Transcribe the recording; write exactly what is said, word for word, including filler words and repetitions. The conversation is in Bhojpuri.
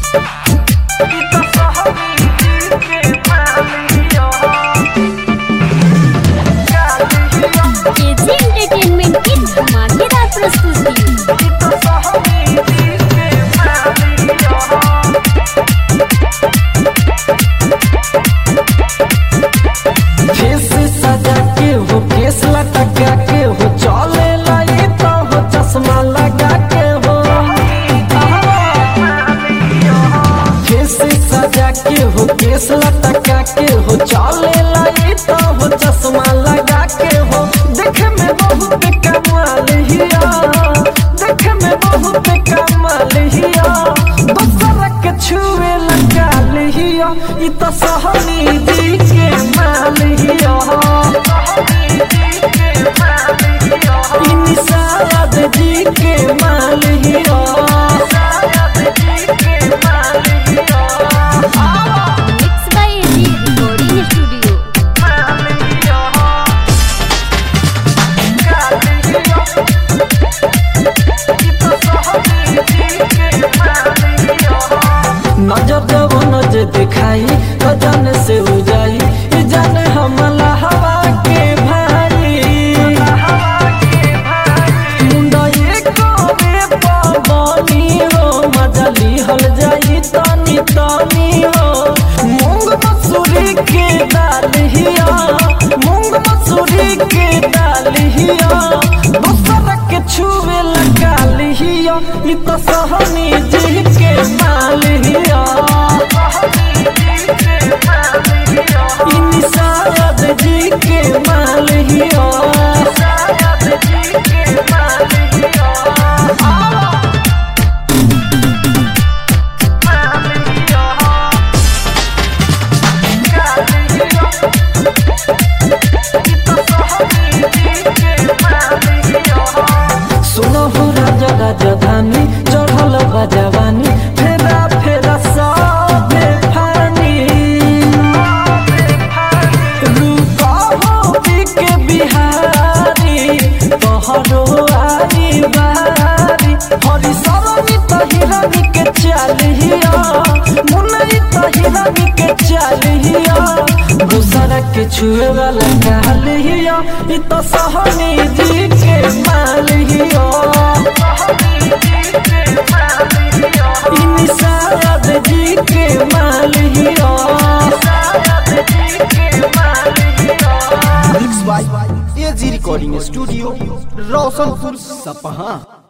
केजी एंटरटेनमेंट की धमाकेदार प्रस्तुति। केस सजा के हो, केस लटका के हो, चले लाई तो हो चश्मा लगा के हो। केस सजा के हो, केस लटका के हो, चले लाई तो हो चश्मा लगा के हो। देखे में बहुत कमाल हिया, देखे में बहुत कमाल हिया, दूसरा के छुए लगा लिया। ई तो सहनी जी के माल हिया, ई निषाद जी के माल हिया। Mix by AG recording studio. नजर जब नजर दिखाई तो जान से हो जाई, ई जाने हमला हवा के भाई। मुंडा ये कोरे पावनी हो, मजा लिहल जाई तानी तानी हो। मूंग मसूरी के दाल हिया, मूंग मसूरी के दाल हिया, दूसरा के छुए लगा लिया। ई तो सहनी जी के माल हिया, ई निषाद जी के माल हिया। सुनो हो राजा राजधानी, चढ़ल बजवानी, फेरा फेरा सबे फानी। रुका हो के बिहारी, तोहरो आरी बारी। हरी सरनी तहिरानी के चालिया, मुनई तहिरानी के चालिया, दूसरा के छुए वाला कहलिया। ई तो सहनी जी के मालिया, ई निषाद जी के मालिया। Mix by AG recording studio, Roshanpur Sapaha.